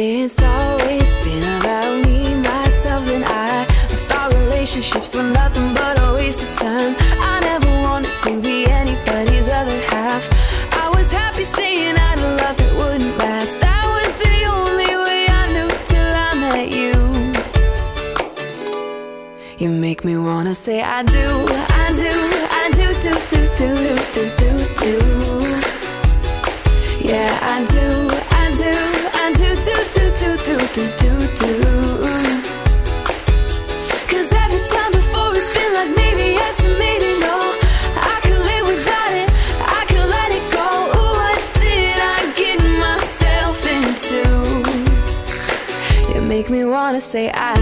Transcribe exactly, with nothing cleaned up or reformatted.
It's always been about me, myself, and I. I thought relationships were nothing but a waste of time. I never wanted to be anybody's other half. I was happy saying I'd love that wouldn't last. That was the only way I knew till I met you. You make me wanna say I do, I do, I do, do, do, do, do, do, do. Yeah, I do, I do, I do, do, do, do, do, do, do, do. Cause every time before it's been like maybe yes and maybe no. I could live without it, I could let it go. Ooh, what did I get myself into? You make me wanna say I